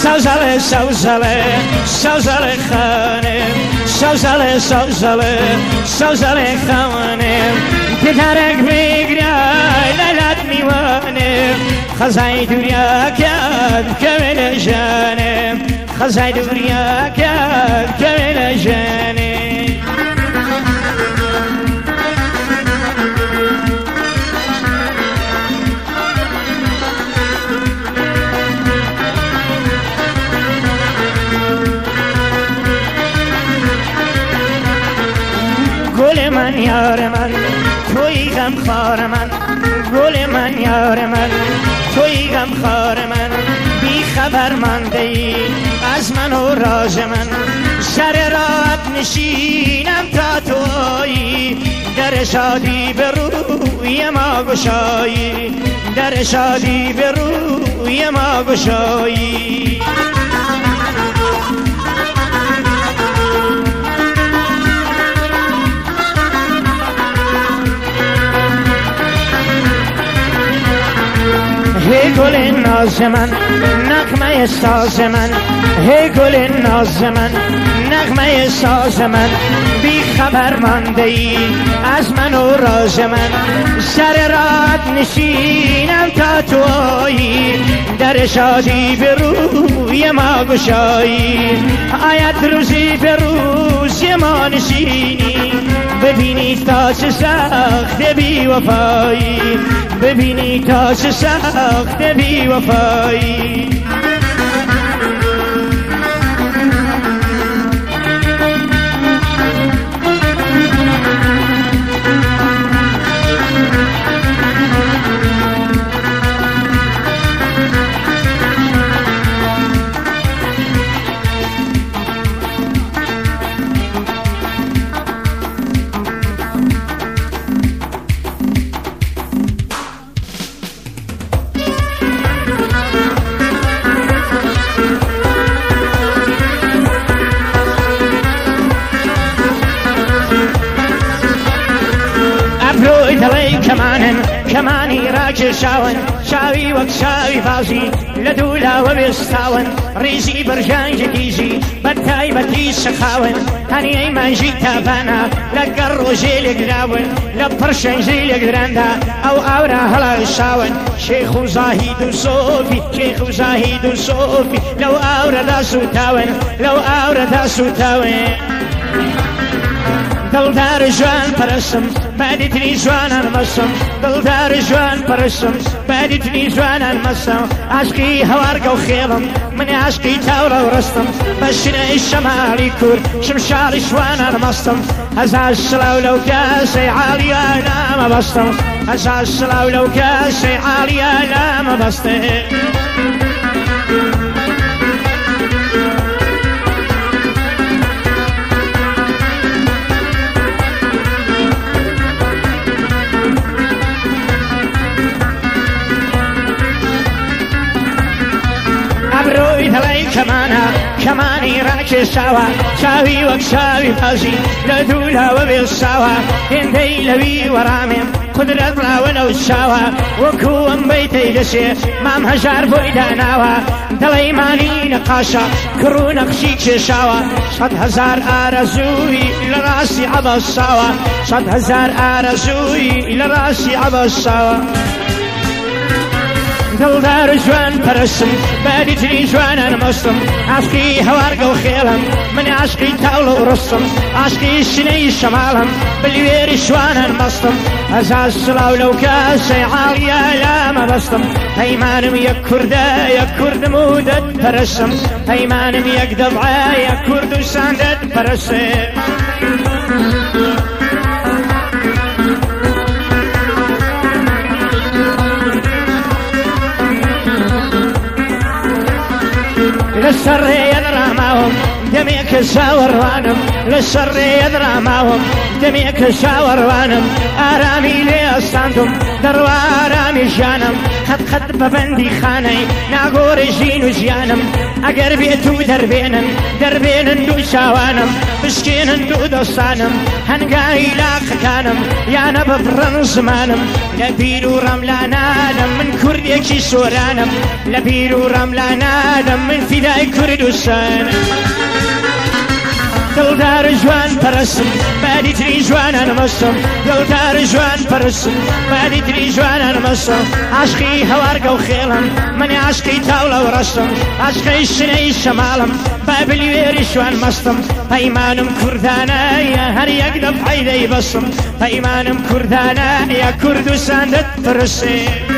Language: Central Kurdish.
سوزله سوزله سوزله خانم سوزله سوزله سوزله خانم پدرک بگرای لالات میوانم خزای دنیا کرد کمل جانم خزای دنیا کرد کمل جانم گل من یار من توی غم خار من گل من یار من توی غم خار من بی خبر مانده ای از من و راز من سر راه نشینم تا تویی در شادی به روی ما گشایی در شادی به روی ما گشایی هی گل ناز من نغمه ساز من هی گل ناز من نغمه ساز من بی خبر مانده ای از من و راز من سر راه نشینم تا تویی در شادی به روی ما گشایی آید روزی به روزی ما نشینی ببینی تا چه سخت بی وفایی ببینی تا چه سخت بی وفایی كماني راجل شاون شاوي وقت شاوي بازي لدولا وبيستاون ريزي برجان جديزي بتاي بتي سخاون هني اي ما جيت تابانا لقرو جيل قراون لبرشن جيل قراندا او اورا هلا شاون شيخ زاهد صوفي شيخ زاهد صوفي لو اورا دا سوتاون لو اورا دا سوتاون دلدار جوان پرسم بعدتنی جوانان مسم دلدار جوان پرسم بعدتنی جوانان مسم عشقی هوارق و خیلم من عشقی تاورا و رستم بشنه شمالی کور شمشال شوانان مستم هزار سلاو لو کاسی عالیانا ما بستم هزار سلاو لو کاسی عالیانا ما بستم كماني راكي سوا شاوي وكشاوي بازي لدولا وبالسوا هندي لبي ورامم قدرت لا ولو السوا وكوم بيتي دسي مام هجار بويدا ناوا دليماني نقاشا كرو نقشيك شاوا 100,000 آرزوي لراسي عبالسوا 100,000 آرزوي لراسي عبالسوا دلدار جوان پرسم بعدتنی جوانان مستم عشقی هوارق و خیلم من عشقی تاول و رستم عشقی سنه شمالم بالویر جوانان مستم هزار سلاو لو کاسی عالیا لا بستم پیمانم یک کرد مودت پرسم پیمانم یک دبعه یک کرد و ساندت پرسم للشر يدرامهم دميك شاور وانم للشر يدرامهم دميك شاور وانم آرامي لي أستاندم دروا آرامي جانم خد ببندي خاني ناغور جين وجيانم ئەگەر بێت و دەربێنن دوو چاوانم بشکێنن دوو دەستانم هەنگاوی لاقەکانم یانە ببڕن زمانم لە بیر و ڕەملانادەم من کوردێکی سۆرانم لە بیر و ڕەملانادەم من فیدای کوردستانم دڵدار جوان پەرستم بادی تری جوانان مەستم دڵدار جوان پەرستم بادی تری جوانان مەستم عاشقی هەوارگە و خێڵم منی عاشقی تاوڵە و ڕەستم عاشقی شنەی شەماڵم بابلی وێری شوان مەستم پەیمانم کوردانایە هەر یەک دەفعەی دەیبەسم پەیمانم کوردانایە کوردستان دەتپرسێ